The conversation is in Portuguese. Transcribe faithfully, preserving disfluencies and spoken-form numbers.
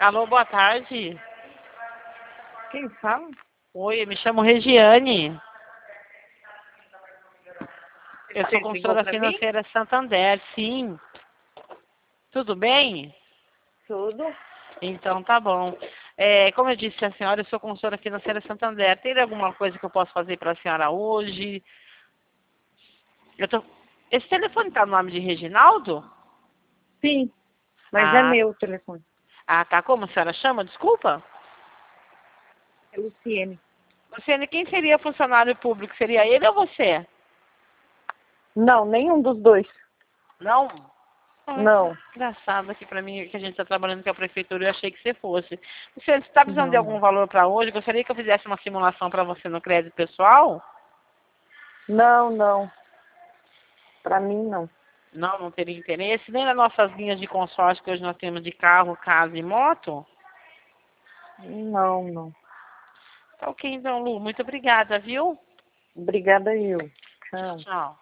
Alô, boa tarde. Quem fala? Oi, eu me chamo Regiane. Eu Você sou ligou consultora pra mim? financeira Santander, sim. Tudo bem? Tudo. Então tá bom. É, como eu disse à senhora, eu sou consultora financeira Santander. Tem alguma coisa que eu posso fazer para a senhora hoje? Eu tô... Esse telefone está no nome de Reginaldo? Sim, mas é Ah, meu o telefone. ah, tá. Como a senhora chama? Desculpa. É Luciene. Luciane, quem seria funcionário público? Seria ele ou você? Não, nenhum dos dois. Não? Ai, Não. engraçado aqui pra mim, que a gente está trabalhando com a prefeitura, eu achei que você fosse. Você está precisando de Não, algum não. valor para hoje? Gostaria que eu fizesse uma simulação para você no crédito pessoal? Não, não. Pra mim, não. Não, não teria interesse. Nem nas nossas linhas de consórcio que hoje nós temos de carro, casa e moto? Não, não. Tá ok, então, Lu. Muito obrigada, viu? Obrigada eu. Tchau. Tchau.